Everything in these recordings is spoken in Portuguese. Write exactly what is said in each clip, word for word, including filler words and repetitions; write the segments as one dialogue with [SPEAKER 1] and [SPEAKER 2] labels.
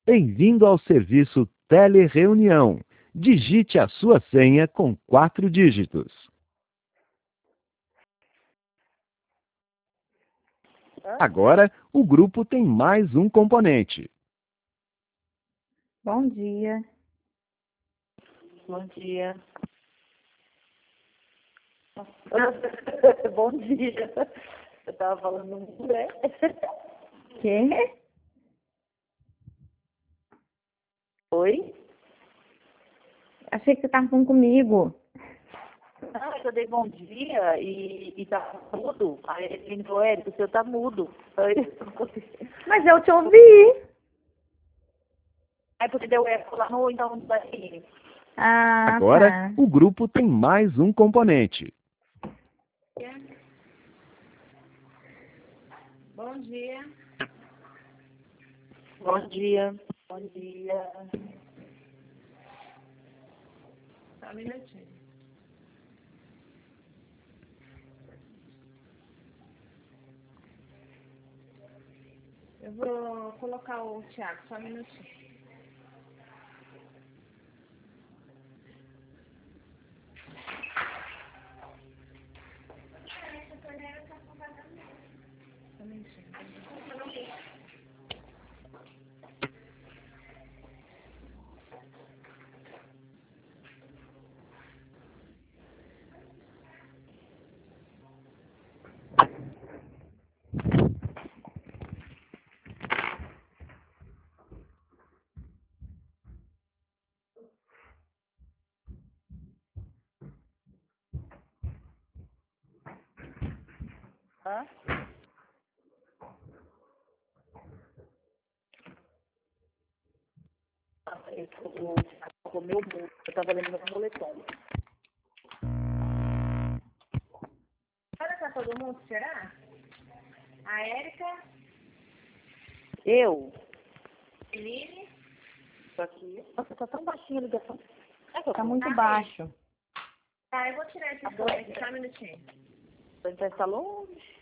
[SPEAKER 1] Bem-vindo ao serviço Telereunião. Digite a sua senha com quatro dígitos. Agora, o grupo tem mais um componente.
[SPEAKER 2] Bom dia.
[SPEAKER 3] Bom dia. Bom dia. Eu tava falando muito, né?
[SPEAKER 2] Quê?
[SPEAKER 3] Oi?
[SPEAKER 2] Achei que você estava falando comigo.
[SPEAKER 3] Ah, eu dei bom dia e, e tá mudo. Aí ele falou, Érico, o seu tá mudo. Aí,
[SPEAKER 2] Mas eu te ouvi.
[SPEAKER 3] aí porque deu eco lá no então daí.
[SPEAKER 2] Ah,
[SPEAKER 1] Agora,
[SPEAKER 2] tá.
[SPEAKER 1] o grupo tem mais um componente.
[SPEAKER 2] Bom dia.
[SPEAKER 3] Bom dia. Bom dia.
[SPEAKER 2] Só um minutinho. Eu vou colocar o Thiago, só um minutinho. Só um minutinho.
[SPEAKER 3] Hã? Ah, eu tô o meu mundo. Eu tava lendo meu moletom.
[SPEAKER 2] Olha, tá todo mundo, será? A Érica,
[SPEAKER 3] Eu?
[SPEAKER 2] Eline.
[SPEAKER 3] Tô aqui. Nossa, tá tão baixinha a ligação. É que eu
[SPEAKER 2] Tá
[SPEAKER 3] tô
[SPEAKER 2] muito
[SPEAKER 3] aqui.
[SPEAKER 2] baixo. Tá, eu vou tirar esse fone aqui, só um minutinho.
[SPEAKER 3] Então está longe.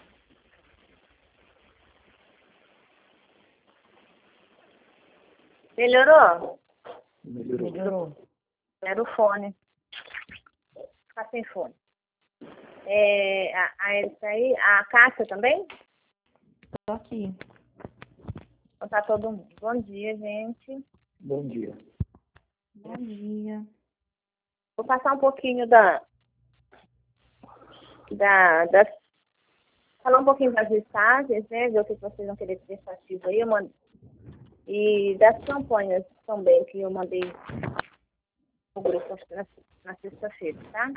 [SPEAKER 3] Melhorou?
[SPEAKER 2] Melhorou. Melhorou.
[SPEAKER 3] Era o fone. Tá sem fone. É, a, a Erika aí, a Cássia também?
[SPEAKER 2] Tô aqui.
[SPEAKER 3] Então tá todo mundo. Bom dia, gente.
[SPEAKER 4] Bom dia.
[SPEAKER 2] Bom dia.
[SPEAKER 3] Vou passar um pouquinho da, da, das, falar um pouquinho das listagens, né? Ver o que vocês vão querer ter ativo aí. Eu mando, e das campanhas também que eu mandei no grupo na, na sexta-feira, tá?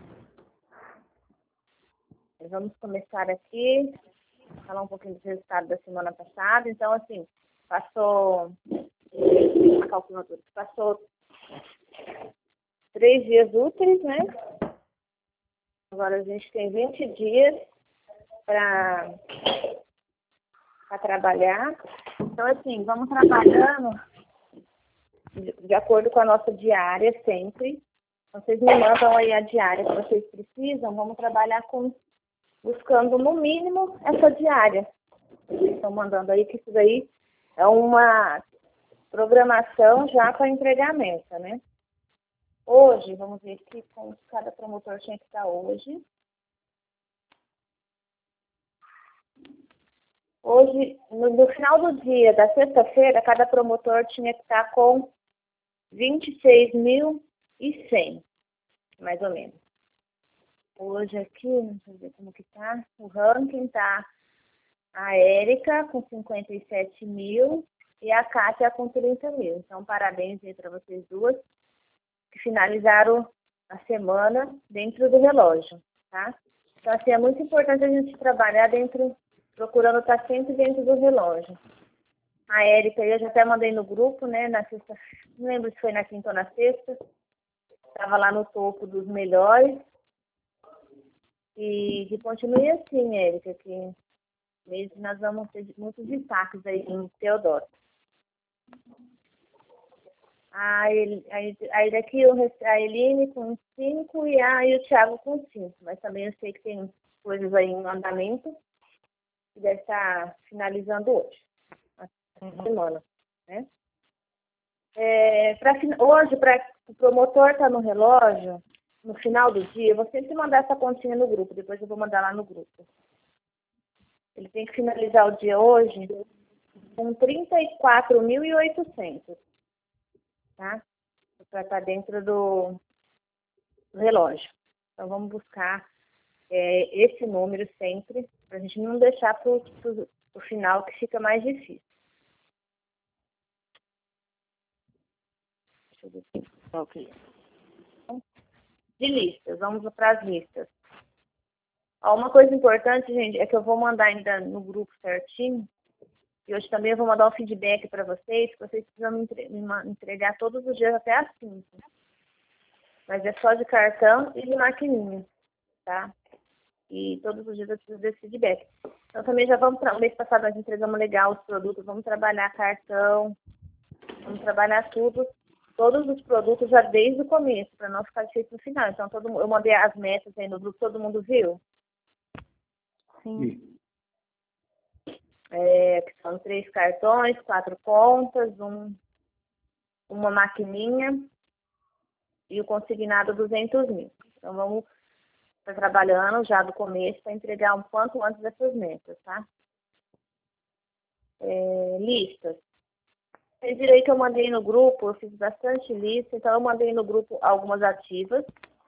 [SPEAKER 3] Vamos começar aqui, falar um pouquinho do resultado da semana passada. Então, assim, passou a calculadora, passou três dias úteis, né? Agora a gente tem vinte dias para trabalhar. Então, assim, vamos trabalhando de, de acordo com a nossa diária sempre. Vocês me mandam aí a diária que vocês precisam, vamos trabalhar com buscando no mínimo essa diária. Vocês estão mandando aí que isso daí é uma programação já para entregamento, né? Hoje, vamos ver aqui como cada promotor tinha que estar hoje. Hoje, no, no final do dia da sexta-feira, cada promotor tinha que estar com vinte e seis mil e cem, mais ou menos. Hoje aqui, deixa eu ver como que tá. O ranking tá a Érica com cinquenta e sete mil e a Cássia com trinta mil. Então, parabéns aí para vocês duas que finalizaram a semana dentro do relógio, tá? Então, assim, é muito importante a gente trabalhar dentro, procurando estar sempre dentro do relógio. A Érica, eu já até mandei no grupo, né, na sexta, não lembro se foi na quinta ou na sexta, estava lá no topo dos melhores. E que continue assim, Érica, que mesmo nós vamos ter muitos destaques aí em Teodoro. A, El, a, a daqui a Eline com cinco e, a, e o Thiago com cinco. Mas também eu sei que tem coisas aí em andamento que deve estar finalizando hoje, na semana. né? É, pra, hoje, para o promotor estar no relógio, no final do dia, eu vou sempre mandar essa continha no grupo, depois eu vou mandar lá no grupo. Ele tem que finalizar o dia hoje com trinta e quatro mil e oitocentos, tá? Para estar dentro do, do relógio. Então, vamos buscar é, esse número sempre, para a gente não deixar para o final, que fica mais difícil. Deixa eu ver aqui. Ok. De listas, vamos para as listas. Ó, uma coisa importante, gente, é que eu vou mandar ainda no grupo certinho, e hoje também eu vou mandar um feedback para vocês, que vocês precisam me, entre me entregar todos os dias até às cinco. Mas é só de cartão e de maquininha, tá? E todos os dias eu preciso desse feedback. Então também já vamos, para o mês passado nós entregamos legal os produtos, vamos trabalhar cartão, vamos trabalhar tudo, todos os produtos já desde o começo, para não ficar difícil no final. Então todo, eu mandei as metas aí no grupo, todo mundo viu?
[SPEAKER 2] Sim.
[SPEAKER 3] É, que são três cartões, quatro contas, um, uma maquininha e o consignado duzentos mil. Então vamos estar trabalhando já do começo para entregar um quanto antes dessas metas, tá? É, listas. Vocês viram aí que eu mandei no grupo, eu fiz bastante lista, então eu mandei no grupo algumas ativas.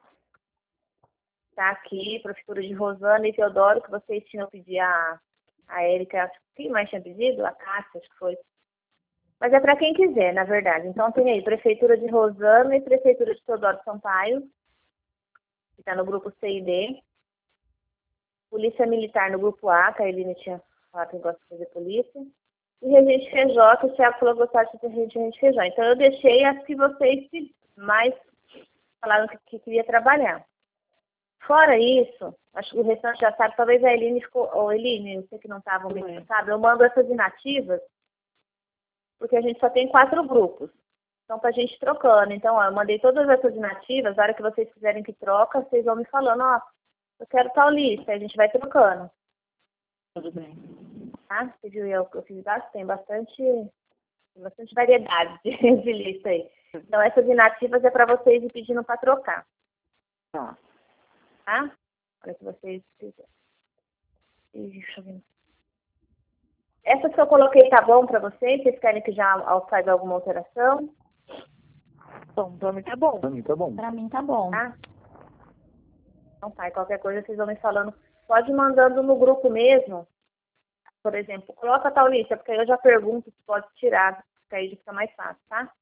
[SPEAKER 3] Tá aqui, Prefeitura de Rosana e Teodoro, que vocês tinham pedido a, a Érica, acho que quem mais tinha pedido? A Cássia, acho que foi. Mas é para quem quiser, na verdade. Então tem aí Prefeitura de Rosana e Prefeitura de Teodoro Sampaio, que está no grupo C e D. Polícia Militar no grupo A, que a Eline tinha falado que gosta de fazer polícia. E Regente Feijó, que o Thiago falou que gostava de fazer Regente Feijó. Então eu deixei as que vocês mais falaram que, que queria trabalhar. Fora isso, acho que o restante já sabe, talvez a Eline ficou, ou Eline, você que não estava no mês passado, eu mando essas inativas, porque a gente só tem quatro grupos. Então, para a gente trocando. Então, ó, eu mandei todas essas inativas, na hora que vocês quiserem que troca, vocês vão me falando, ó, eu quero tal lista, aí a gente vai trocando.
[SPEAKER 2] Tudo bem.
[SPEAKER 3] Tá? Você viu, eu, eu fiz bastante, tem bastante, tem bastante variedade de, de lista aí. Então, essas inativas é para vocês ir pedindo para trocar.
[SPEAKER 2] Tá.
[SPEAKER 3] Tá? Para que vocês quiserem. Deixa eu ver. Essas que eu coloquei tá bom para vocês? Vocês querem que já faz alguma alteração?
[SPEAKER 2] Bom, para mim tá bom.
[SPEAKER 4] Pra mim tá bom.
[SPEAKER 2] Pra mim tá bom.
[SPEAKER 3] Tá? Então tá, qualquer coisa vocês vão me falando. Pode ir mandando no grupo mesmo. Por exemplo, coloca tal lista, porque aí eu já pergunto se pode tirar, porque aí já fica mais fácil, tá?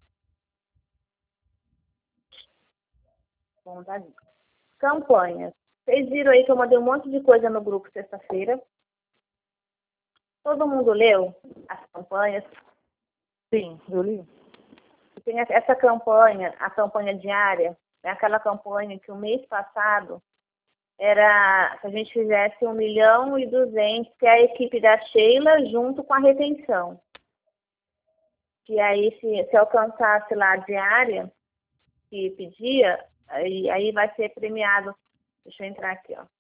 [SPEAKER 3] Bom, tá ali. Campanhas. Vocês viram aí que eu mandei um monte de coisa no grupo sexta-feira. Todo mundo leu as campanhas?
[SPEAKER 2] Sim, eu li.
[SPEAKER 3] Tem essa campanha, a campanha diária, é aquela campanha que o mês passado era se a gente fizesse um milhão e duzentos, que é a equipe da Sheila junto com a retenção. Que aí se, se alcançasse lá a diária que pedia, aí, aí vai ser premiado. Deixa eu entrar aqui, ó.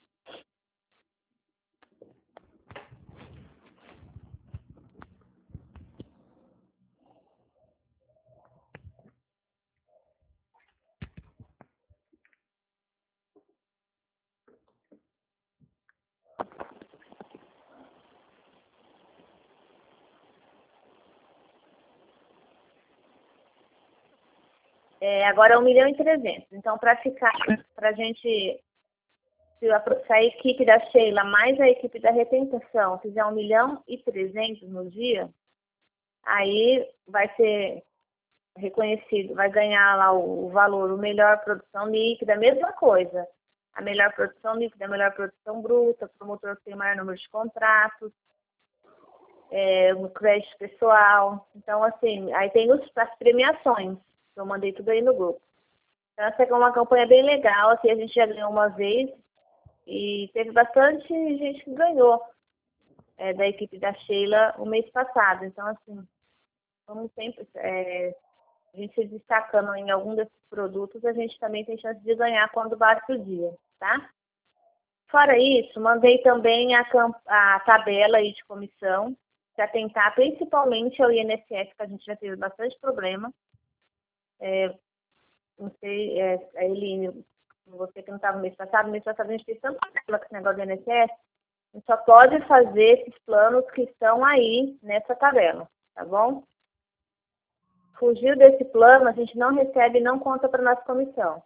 [SPEAKER 3] É, agora é um milhão e trezentos. Então, para ficar, para a gente, se a, se a equipe da Sheila mais a equipe da retenção fizer um milhão e trezentos no dia, aí vai ser reconhecido, vai ganhar lá o, o valor, o melhor produção líquida, a mesma coisa. A melhor produção líquida, a melhor produção bruta, o promotor que tem o maior número de contratos, é, o crédito pessoal. Então, assim, aí tem os, as premiações. Eu mandei tudo aí no grupo. Então, essa é uma campanha bem legal, assim, a gente já ganhou uma vez e teve bastante gente que ganhou é, da equipe da Sheila o mês passado. Então, assim, vamos sempre, é, a gente se destacando em algum desses produtos, a gente também tem chance de ganhar quando bate o dia, tá? Fora isso, mandei também a, a tabela aí de comissão. se atentar principalmente ao I N S S, que a gente já teve bastante problema. É, não sei, é, a Eline, você que não estava no mês passado, no mês passado a gente fez tanto problema com esse negócio do I N S S, a gente só pode fazer esses planos que estão aí nessa tabela, tá bom? Fugiu desse plano, a gente não recebe e não conta para nossa comissão.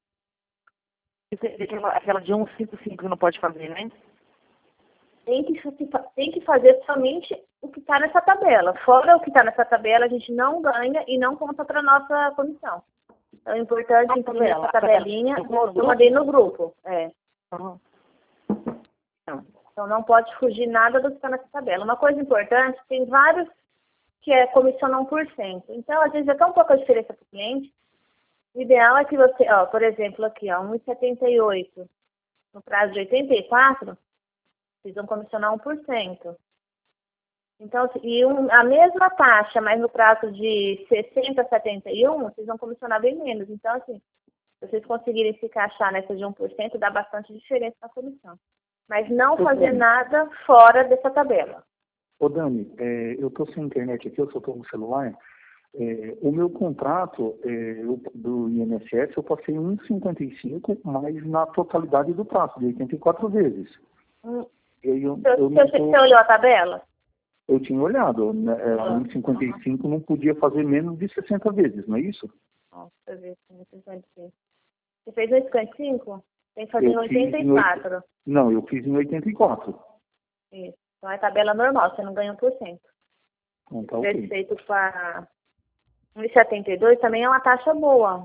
[SPEAKER 4] Aquela de cento e cinquenta e cinco não pode fazer, né?
[SPEAKER 3] Tem que, tem que fazer somente o que está nessa tabela. Fora o que está nessa tabela, a gente não ganha e não conta para nossa comissão. Então, é importante imprimir essa tabelinha. Eu mandei no grupo. É.
[SPEAKER 4] Uhum.
[SPEAKER 3] Então, não pode fugir nada do que está nessa tabela. Uma coisa importante, tem vários que é comissão um por cento. Então, às vezes, é tão pouca diferença para o cliente. O ideal é que você, ó, por exemplo, aqui, ó, um vírgula setenta e oito no prazo de oitenta e quatro, vocês vão comissionar um por cento. Então, e um, a mesma taxa, mas no prazo de sessenta a setenta e um, vocês vão comissionar bem menos. Então, assim, se vocês conseguirem se encaixar nessa de um por cento, dá bastante diferença na comissão. Mas não
[SPEAKER 5] Ô,
[SPEAKER 3] fazer
[SPEAKER 5] Dani.
[SPEAKER 3] nada fora dessa tabela.
[SPEAKER 5] Ô, Dani, é, eu estou sem internet aqui, eu só estou no celular. É, o meu contrato é, eu, do I N S S, eu passei um vírgula cinquenta e cinco, mas na totalidade do prazo, de oitenta e quatro vezes.
[SPEAKER 3] Hum.
[SPEAKER 5] E aí eu,
[SPEAKER 3] Você,
[SPEAKER 5] eu, não
[SPEAKER 3] você,
[SPEAKER 5] tô,
[SPEAKER 3] você olhou a tabela?
[SPEAKER 5] eu tinha olhado, né, era um vírgula cinquenta e cinco não podia fazer menos de sessenta vezes, não é isso?
[SPEAKER 3] Ó, deixa eu ver aqui no cinquenta e cinco. Você fez no cinquenta e cinco? Tem que fazer
[SPEAKER 5] Eu
[SPEAKER 3] em
[SPEAKER 5] fiz
[SPEAKER 3] oitenta e
[SPEAKER 5] em oit-
[SPEAKER 3] quatro.
[SPEAKER 5] Não, eu fiz em oitenta e quatro.
[SPEAKER 3] Isso. Então é tabela normal, você não ganha um por cento.
[SPEAKER 5] Então tá
[SPEAKER 3] Se tivesse
[SPEAKER 5] ok.
[SPEAKER 3] feito para um vírgula setenta e dois, também é uma taxa boa.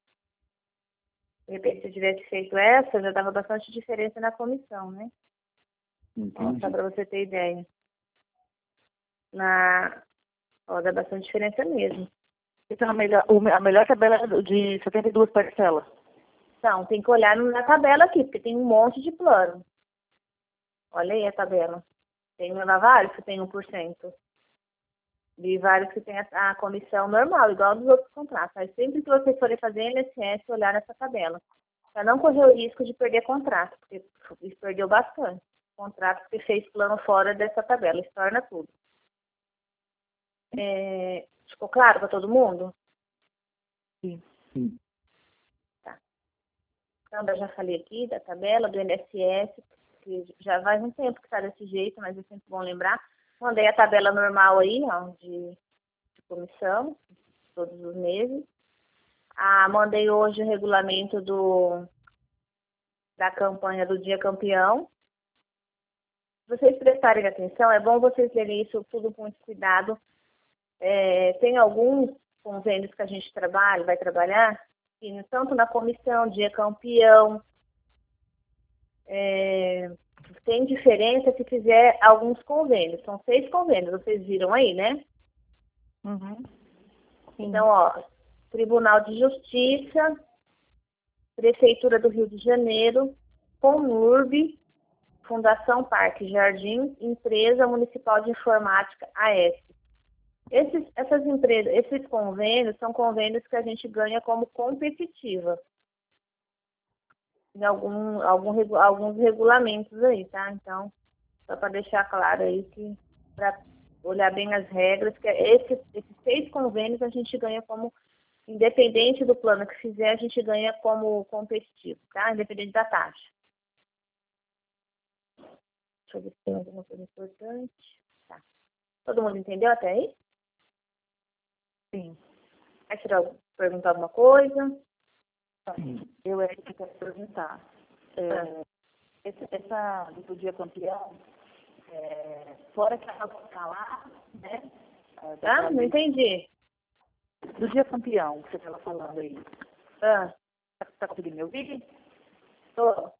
[SPEAKER 3] De repente, se eu tivesse feito essa, já dava bastante diferença na comissão, né? Ó,
[SPEAKER 5] Entendi.
[SPEAKER 3] só para você ter ideia. Na... Ó, dá bastante diferença mesmo.
[SPEAKER 4] Então, a melhor, o- a melhor tabela é de setenta e duas parcelas.
[SPEAKER 3] Então, tem que olhar na tabela aqui, porque tem um monte de plano. Olha aí a tabela. Tem vários que tem um por cento. E vários que tem a, a comissão normal, igual dos outros contratos. Mas sempre que vocês forem fazer I N S S, olhar nessa tabela. Para não correr o risco de perder contrato, porque isso perdeu bastante. Contrato que fez plano fora dessa tabela, isso torna tudo. É, ficou claro para todo mundo?
[SPEAKER 4] Sim.
[SPEAKER 5] Sim.
[SPEAKER 3] Tá. Então, eu já falei aqui da tabela do I N S S, que já faz um tempo que está desse jeito, mas é sempre bom lembrar. Mandei a tabela normal aí, ó, de, de comissão, todos os meses. Ah, mandei hoje o regulamento do, da campanha do Dia Campeão. Se vocês prestarem atenção, é bom vocês lerem isso tudo com muito cuidado. É, tem alguns convênios que a gente trabalha, vai trabalhar, e tanto na comissão Dia Campeão, é, tem diferença se fizer alguns convênios. São seis convênios, vocês viram aí, né?
[SPEAKER 4] Uhum.
[SPEAKER 3] Então, ó, Tribunal de Justiça, Prefeitura do Rio de Janeiro, Conurb, Fundação Parque Jardim, Empresa Municipal de Informática, A S. Esses, essas empresas, esses convênios são convênios que a gente ganha como competitiva. Em algum, algum, alguns regulamentos aí, tá? Então, só para deixar claro aí que, para olhar bem as regras, que esses, esses seis convênios a gente ganha como, independente do plano que fizer, a gente ganha como competitivo, tá? Independente da taxa. Deixa eu ver se tem alguma coisa importante. Tá. Todo mundo entendeu até aí?
[SPEAKER 4] Sim.
[SPEAKER 3] Vai tirar, perguntar alguma coisa?
[SPEAKER 4] Eu é que quero perguntar. É, esse, essa do Dia Campeão, é, fora que ela vai ficar lá, né?
[SPEAKER 3] Ah, não entendi.
[SPEAKER 4] Do Dia Campeão, que você estava falando aí.
[SPEAKER 3] Ah,
[SPEAKER 4] Tá, tá conseguindo me ouvir?
[SPEAKER 3] tô.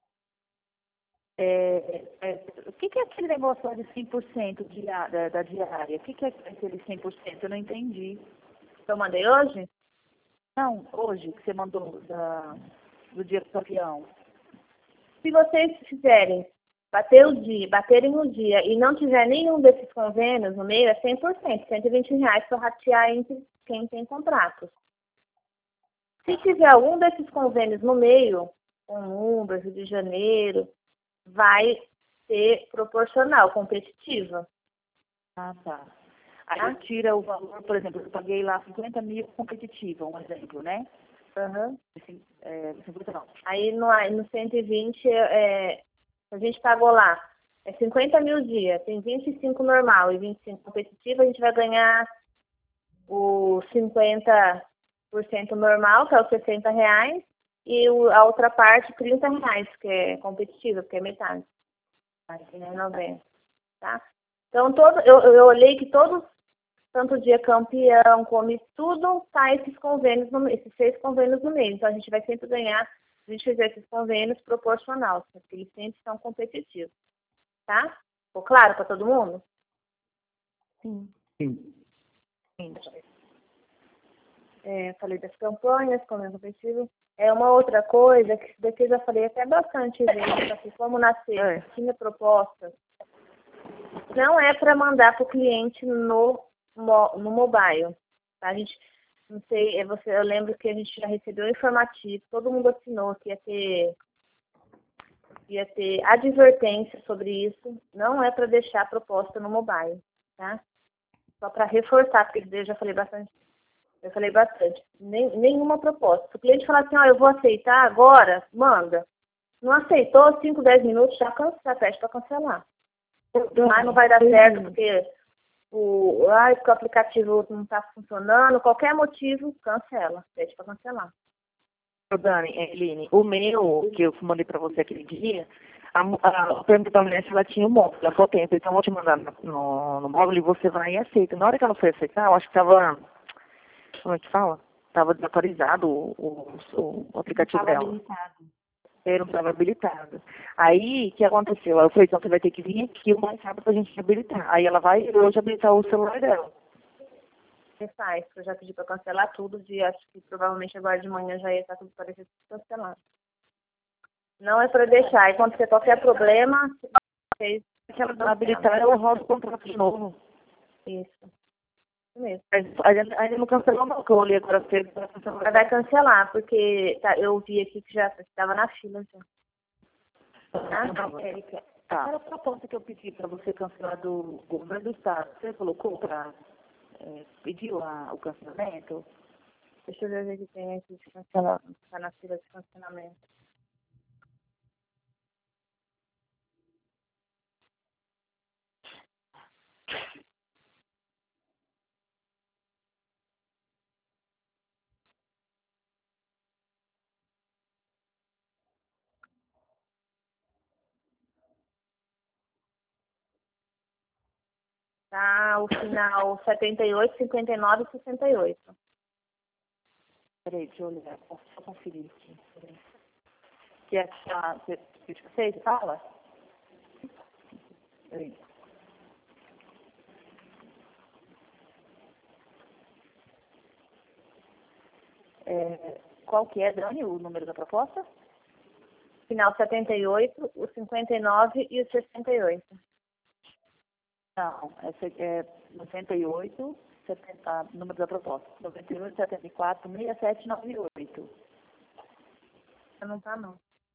[SPEAKER 4] É, é, o que, que é aquele negócio lá de cem por cento de, da, da diária? O que, que é aquele cem por cento? Eu não entendi.
[SPEAKER 3] Eu mandei hoje?
[SPEAKER 4] Não, hoje, que você mandou da, do Dia Campeão.
[SPEAKER 3] Se vocês fizerem, bater o dia, baterem o dia e não tiver nenhum desses convênios no meio, é cem por cento, cento e vinte reais para ratear entre quem tem contratos. Se tiver algum desses convênios no meio, com Uber, Rio de Janeiro, vai ser proporcional, competitiva.
[SPEAKER 4] Ah, tá. Aí tira o valor, por exemplo, eu paguei lá cinquenta mil competitiva, um exemplo, né?
[SPEAKER 3] Aham.
[SPEAKER 4] Assim, é, cinquenta não.
[SPEAKER 3] Aí no, no cento e vinte, é, a gente pagou lá, é cinquenta mil dia, tem vinte e cinco normal e vinte e cinco competitivo, a gente vai ganhar o cinquenta por cento normal, que é os sessenta reais, e o, a outra parte, trinta reais, que é competitiva, que é metade. Aqui, né, noventa, tá? Então, todo, eu, eu olhei que todos, tanto o dia campeão como isso, tudo tá esses convênios, no, esses seis convênios no meio. Então, a gente vai sempre ganhar, se a gente fizer esses convênios proporcional, porque eles sempre são competitivos, tá? Ficou claro para todo mundo?
[SPEAKER 4] Sim.
[SPEAKER 5] Sim.
[SPEAKER 4] Sim.
[SPEAKER 3] É, falei das campanhas, convênio competitivo. É uma outra coisa, que isso daqui eu já falei até bastante vezes, só que como na sexta
[SPEAKER 4] É.
[SPEAKER 3] tinha proposta, não é para mandar para o cliente no, no mobile. Tá? A gente, não sei, é você, eu lembro que a gente já recebeu um informativo, todo mundo assinou que ia ter, ia ter advertência sobre isso. Não é para deixar a proposta no mobile, tá? Só para reforçar, porque eu já falei bastante. Eu falei bastante. Nem, nenhuma proposta. Se o cliente falar assim, ó, eu vou aceitar agora, manda. Não aceitou, cinco, dez minutos, já, cansa, já pede para cancelar. Mas não vai dar certo porque o, ai, porque o aplicativo não está funcionando, qualquer motivo, cancela. Pede para cancelar.
[SPEAKER 4] Ô, Dani, Eline, o meu, que eu mandei para você aquele dia, a, a, a pergunta da mulher se ela tinha o móvel, ela falou tempo, então eu vou te mandar no, no, no móvel e você vai e aceita. Na hora que ela foi aceitar, eu acho que estava, como é que fala? Estava desatualizado o, o, o aplicativo dela.
[SPEAKER 3] Habilitado.
[SPEAKER 4] Eu não estava habilitado. Aí, o que aconteceu? Eu falei, então você vai ter que vir aqui o mais rápido pra gente habilitar. Aí ela vai hoje habilitar o celular dela.
[SPEAKER 3] Você faz, eu já pedi para cancelar tudo, e acho que provavelmente agora de manhã já ia estar tudo parecido cancelado. Não é para deixar, e quando você qualquer problema, vocês
[SPEAKER 4] Se ela não habilitar, eu rodo o contrato de novo.
[SPEAKER 3] Isso. Isso mesmo.
[SPEAKER 4] Mas ainda, ainda não cancelou não, que eu olhei agora cedo para cancelar.
[SPEAKER 3] Ela vai cancelar, porque tá, eu vi aqui que já estava na fila já. Tá?
[SPEAKER 4] Érica, tá. Aquela proposta que eu pedi para você cancelar do governo do estado, você colocou para é, pedir lá o cancelamento?
[SPEAKER 3] Deixa eu ver o que tem aqui de cancelar. Está na fila de cancelamento. Tá o final setenta e oito, cinquenta e nove e sessenta e oito.
[SPEAKER 4] Peraí, deixa eu olhar, só conferir aqui. Que é a você fala? Peraí. É, qual que é, Dani, o número da proposta?
[SPEAKER 3] Final setenta e oito, o cinquenta e nove e o sessenta e oito.
[SPEAKER 4] Não, essa é noventa e oito, setenta, número da proposta. noventa e oito, setenta e quatro, sessenta e sete, noventa e oito.
[SPEAKER 3] Não tá, não.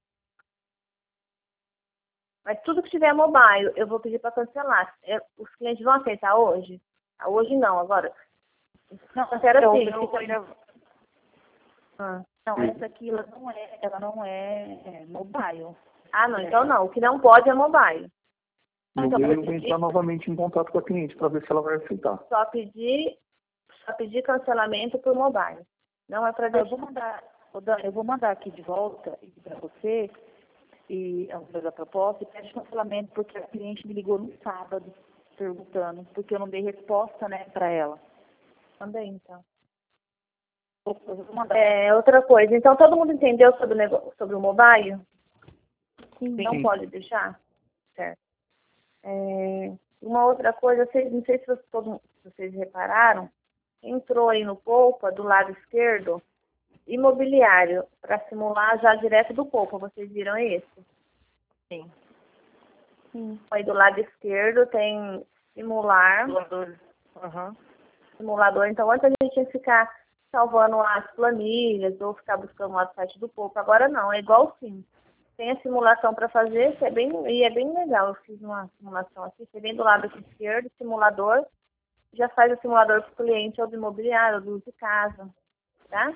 [SPEAKER 3] Mas tudo que tiver mobile, eu vou pedir para cancelar. Eu, os clientes vão aceitar hoje? Ah, hoje não, agora.
[SPEAKER 4] Não,
[SPEAKER 3] Cancela
[SPEAKER 4] eu,
[SPEAKER 3] sim.
[SPEAKER 4] eu, eu,
[SPEAKER 3] Ah.
[SPEAKER 4] não, essa aqui ela não é, ela não é, é mobile.
[SPEAKER 3] Ah, não, então não. O que não pode é mobile.
[SPEAKER 5] No
[SPEAKER 4] Então,
[SPEAKER 5] meio eu
[SPEAKER 4] eu
[SPEAKER 5] vou
[SPEAKER 4] pedi-
[SPEAKER 5] entrar novamente em contato com a cliente para ver se ela vai aceitar.
[SPEAKER 3] Só pedir, só pedir cancelamento por mobile. Não é para
[SPEAKER 4] Eu
[SPEAKER 3] deixar.
[SPEAKER 4] vou mandar, ô, Dani, eu vou mandar aqui de volta para você e a número da proposta e pede cancelamento porque a cliente me ligou no sábado perguntando, porque eu não dei resposta, né, para ela.
[SPEAKER 3] Também, então.
[SPEAKER 4] Eu vou mandar.
[SPEAKER 3] É, outra coisa. Então, todo mundo entendeu sobre o, negócio, sobre o mobile?
[SPEAKER 4] Sim.
[SPEAKER 3] Não pode deixar? Certo. É, uma outra coisa, vocês, não sei se vocês, todo, se vocês repararam, entrou aí no Poupa, do lado esquerdo, imobiliário, para simular já direto do Poupa. Vocês viram esse?
[SPEAKER 4] Sim.
[SPEAKER 3] Sim. Aí do lado esquerdo tem simular,
[SPEAKER 4] Doador. Aham.
[SPEAKER 3] simulador. Então, antes a gente tinha que ficar salvando as planilhas ou ficar buscando lá no site do Poupa. Agora não, é igual sim. Tem a simulação para fazer, que é bem, e é bem legal. Eu fiz uma simulação aqui, você vem do lado aqui esquerdo, simulador, já faz o simulador para o cliente, ou do imobiliário, ou do uso de casa, tá?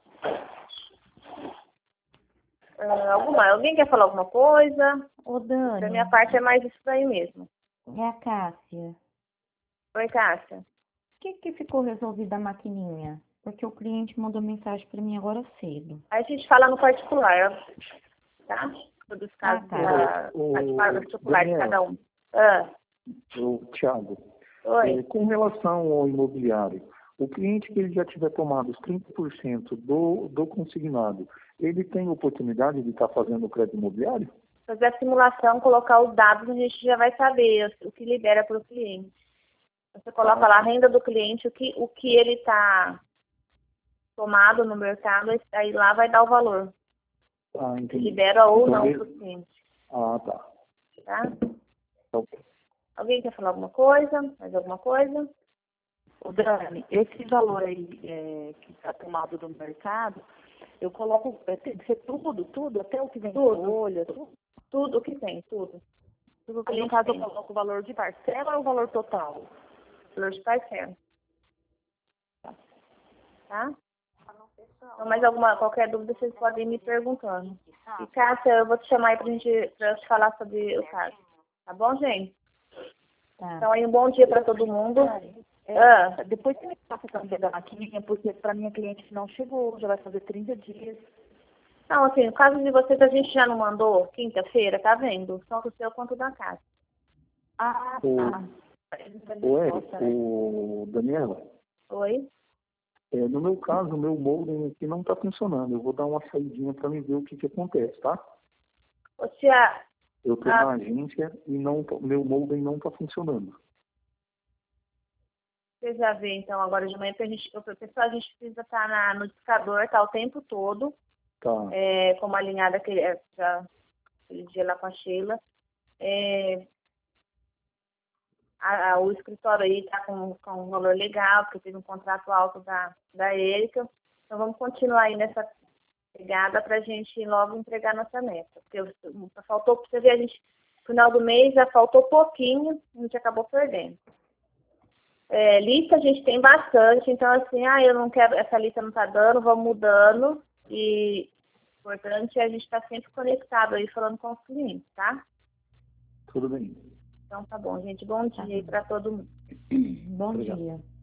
[SPEAKER 3] Uh, alguma, alguém quer falar alguma coisa?
[SPEAKER 6] Ô, Dani.
[SPEAKER 3] Da minha parte é mais isso daí mesmo.
[SPEAKER 6] É a Cássia.
[SPEAKER 3] Oi, Cássia.
[SPEAKER 6] O que que ficou resolvido a maquininha? Porque o cliente mandou mensagem para mim agora cedo.
[SPEAKER 3] Aí a gente fala no particular, tá? Dos casos
[SPEAKER 6] Ah, tá.
[SPEAKER 3] da, as particulares de cada um. Ah.
[SPEAKER 5] O Thiago,
[SPEAKER 3] Oi.
[SPEAKER 5] é, com relação ao imobiliário, o cliente que ele já tiver tomado os trinta por cento do, do consignado, ele tem oportunidade de estar fazendo o crédito imobiliário?
[SPEAKER 3] Fazer a simulação, colocar os dados, a gente já vai saber o que libera para o cliente. Você coloca lá a renda do cliente, o que, o que ele está tomado no mercado, aí lá vai dar o valor.
[SPEAKER 5] Ah, entendi.
[SPEAKER 3] Libera ou
[SPEAKER 5] então,
[SPEAKER 3] não
[SPEAKER 5] ele...
[SPEAKER 3] para o cliente.
[SPEAKER 5] Ah, tá.
[SPEAKER 3] Tá?
[SPEAKER 5] Ok.
[SPEAKER 3] Alguém quer falar alguma coisa? Mais alguma coisa?
[SPEAKER 4] O Dani, esse valor aí é, que está tomado do mercado, eu coloco, é, tem que ser tudo, tudo, até o que vem
[SPEAKER 3] Tudo.
[SPEAKER 4] de folha, tudo.
[SPEAKER 3] Tudo que tem, tudo. Tudo que
[SPEAKER 4] Aí, no
[SPEAKER 3] a gente
[SPEAKER 4] caso,
[SPEAKER 3] tem.
[SPEAKER 4] eu coloco o valor de parcela ou o valor total?
[SPEAKER 3] Valor de parcela. Tá? Então, mais alguma, qualquer dúvida, vocês podem ir me perguntando. E, Cássia, eu vou te chamar aí pra gente, pra eu te falar sobre o caso. Tá bom, gente?
[SPEAKER 6] Tá.
[SPEAKER 3] Então, aí, um bom dia pra todo mundo.
[SPEAKER 4] É,
[SPEAKER 3] Ah.
[SPEAKER 4] Depois você me passa também da maquininha, porque para minha cliente não chegou, já vai fazer trinta dias.
[SPEAKER 3] Não, assim, no caso de vocês, a gente já não mandou quinta-feira, tá vendo? Tanto o seu quanto o da casa.
[SPEAKER 4] Ah,
[SPEAKER 5] O,
[SPEAKER 4] tá.
[SPEAKER 5] o, Eric, o Daniela,
[SPEAKER 3] Oi?
[SPEAKER 5] é, no meu caso, o meu modem aqui não está funcionando. Eu vou dar uma saidinha para me ver o que, que acontece, tá?
[SPEAKER 3] Ô, tia.
[SPEAKER 5] Eu estou
[SPEAKER 3] Ah.
[SPEAKER 5] na agência e não, meu modem não está funcionando.
[SPEAKER 3] Você já vê, então, agora de manhã, porque a gente, pessoal, a gente precisa estar na, no discador, tá, o tempo todo.
[SPEAKER 5] Tá.
[SPEAKER 3] É, como alinhada aquele, é, já, aquele dia lá com a Sheila. É, a, a, o escritório aí está com, com um valor legal, porque teve um contrato alto da, da Érica. Então vamos continuar aí nessa pegada para a gente logo entregar nossa meta. Porque faltou, para você ver, a gente, no final do mês já faltou pouquinho, a gente acabou perdendo. É, lista a gente tem bastante, então assim, ah, eu não quero, essa lista não está dando, vamos mudando. E o importante é a gente estar tá sempre conectado aí, falando com os clientes, tá?
[SPEAKER 5] Tudo bem.
[SPEAKER 3] Então tá bom, gente. Bom dia aí para todo mundo.
[SPEAKER 6] Bom
[SPEAKER 5] Obrigado.
[SPEAKER 6] dia.